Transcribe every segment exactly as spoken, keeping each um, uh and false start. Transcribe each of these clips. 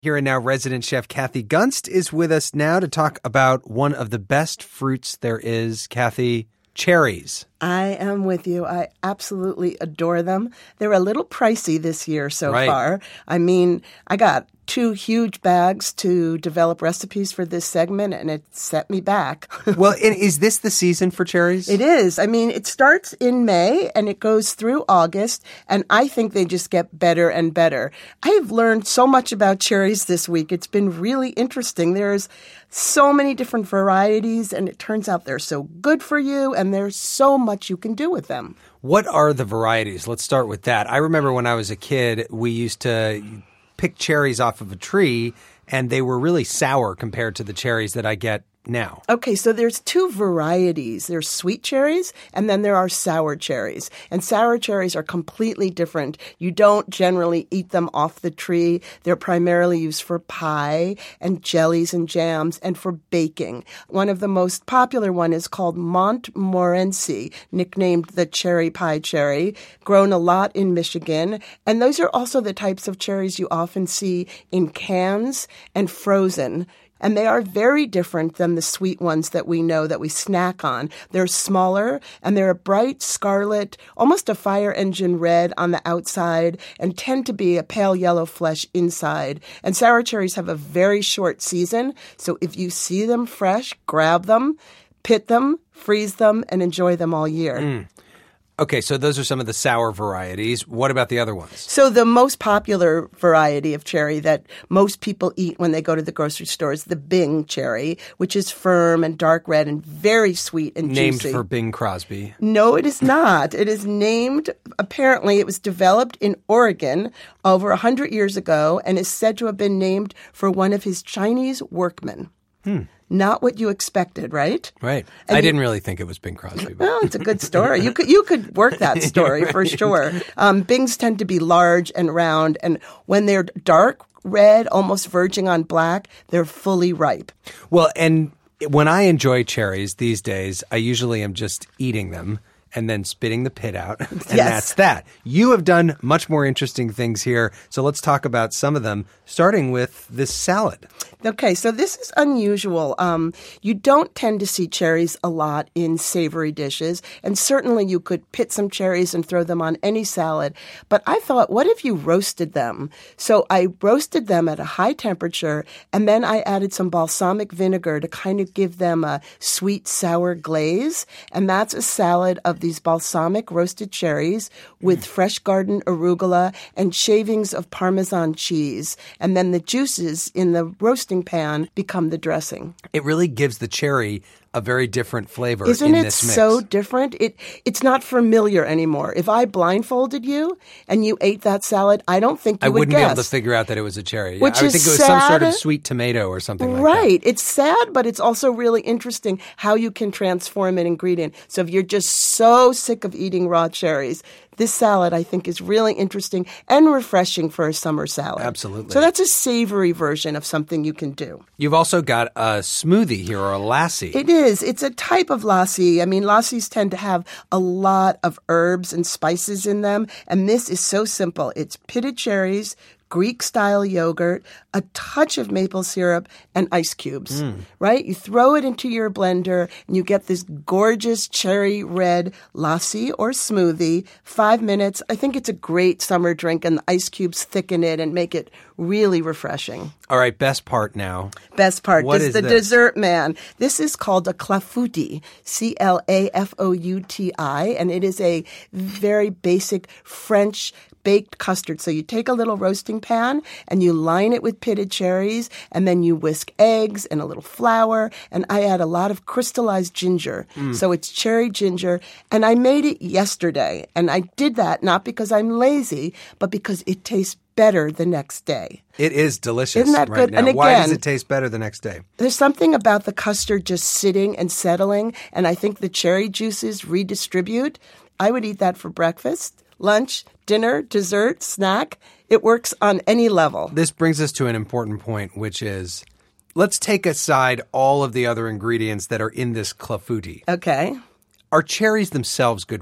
Here and Now resident chef Kathy Gunst is with us now to talk about one of the best fruits there is. Kathy, cherries. I am with you. I absolutely adore them. They're a little pricey this year so right. far. I mean, I got two huge bags to develop recipes for this segment, and it set me back. Well, and is this the season for cherries? It is. I mean, it starts in May, and it goes through August, and I think they just get better and better. I have learned so much about cherries this week. It's been really interesting. There's so many different varieties, and it turns out they're so good for you, and there's so much you can do with them. What are the varieties? Let's start with that. I remember when I was a kid, we used to pick cherries off of a tree, and they were really sour compared to the cherries that I get now. Okay, so there's two varieties. There's sweet cherries, and then there are sour cherries. And sour cherries are completely different. You don't generally eat them off the tree. They're primarily used for pie and jellies and jams and for baking. One of the most popular one is called Montmorency, nicknamed the cherry pie cherry, grown a lot in Michigan. And those are also the types of cherries you often see in cans and frozen. And they are very different than the sweet ones that we know that we snack on. They're smaller, and they're a bright scarlet, almost a fire engine red on the outside, and tend to be a pale yellow flesh inside. And sour cherries have a very short season, so if you see them fresh, grab them, pit them, freeze them, and enjoy them all year. Mm. Okay, so those are some of the sour varieties. What about the other ones? So the most popular variety of cherry that most people eat when they go to the grocery store is the Bing cherry, which is firm and dark red and very sweet and named juicy. Named for Bing Crosby. No, it is not. It is named, apparently it was developed in Oregon over one hundred years ago and is said to have been named for one of his Chinese workmen. Hmm. Not what you expected, right? Right. And I you, didn't really think it was Bing Crosby. But. Well, it's a good story. You could you could work that story right. for sure. Um, Bings tend to be large and round, and when they're dark red, almost verging on black, they're fully ripe. Well, and when I enjoy cherries these days, I usually am just eating them and then spitting the pit out, and yes. that's that. You have done much more interesting things here, so let's talk about some of them, starting with this salad. Okay, so this is unusual. Um, you don't tend to see cherries a lot in savory dishes, and certainly you could pit some cherries and throw them on any salad. But I thought, what if you roasted them? So I roasted them at a high temperature, and then I added some balsamic vinegar to kind of give them a sweet, sour glaze. And that's a salad of these balsamic roasted cherries with mm. fresh garden arugula and shavings of Parmesan cheese. And then the juices in the roasting pan become the dressing. It really gives the cherry a very different flavor. Isn't in it this mix. so different? It it's not familiar anymore. If I blindfolded you and you ate that salad, I don't think you I would wouldn't guess. be able to figure out that it was a cherry. Which I would is think it was sad. some sort of sweet tomato or something like right. that. Right. It's sad, but it's also really interesting how you can transform an ingredient. So if you're just so sick of eating raw cherries, this salad, I think, is really interesting and refreshing for a summer salad. Absolutely. So that's a savory version of something you can do. You've also got a smoothie here, or a lassi. It is. It's a type of lassi. I mean, lassis tend to have a lot of herbs and spices in them, and this is so simple. It's pitted cherries, Greek-style yogurt, a touch of maple syrup, and ice cubes, mm. right? You throw it into your blender, and you get this gorgeous cherry red lassi or smoothie. Five minutes. I think it's a great summer drink, and the ice cubes thicken it and make it really refreshing. All right, best part now. Best part What is, is the this? dessert man. This is called a clafouti, C L A F O U T I, and it is a very basic French baked custard. So you take a little roasting pan and you line it with pitted cherries, and then you whisk eggs and a little flour, and I add a lot of crystallized ginger. Mm. So it's cherry ginger, and I made it yesterday, and I did that not because I'm lazy, but because it tastes better the next day. It is delicious. Isn't that right good? Now. And again, why does it taste better the next day? There's something about the custard just sitting and settling, and I think the cherry juices redistribute. I would eat that for breakfast, lunch, dinner, dessert, snack. It works on any level. This brings us to an important point, which is, let's take aside all of the other ingredients that are in this clafouti. Okay. Are cherries themselves good for you?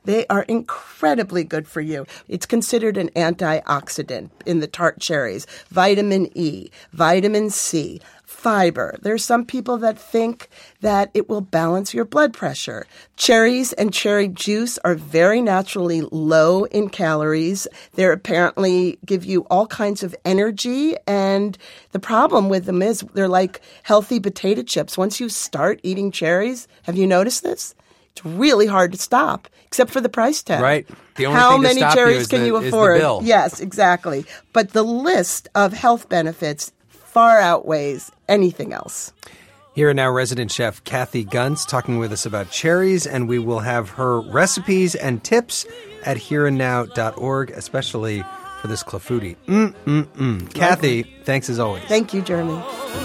They are incredibly good for you. It's considered an antioxidant in the tart cherries. Vitamin E, vitamin C, fiber. There's some people that think that it will balance your blood pressure. Cherries and cherry juice are very naturally low in calories. They apparently give you all kinds of energy, and the problem with them is they're like healthy potato chips. Once you start eating cherries, have you noticed this? It's really hard to stop, except for the price tag. Right. The only How thing to many stop cherries you is can the, you is the afford? bill. Yes, exactly. But the list of health benefits far outweighs anything else. Here and now, resident chef Kathy Gunz talking with us about cherries, and we will have her recipes and tips at here and now dot org, especially for this clafouti. Mm-mm-mm. Kathy, thanks as always. Thank you, Jeremy.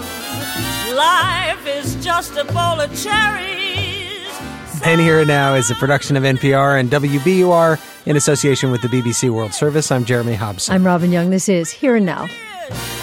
Life is just a bowl of cherries. And Here and Now is a production of N P R and W B U R in association with the B B C World Service. I'm Jeremy Hobson. I'm Robin Young. This is Here and Now.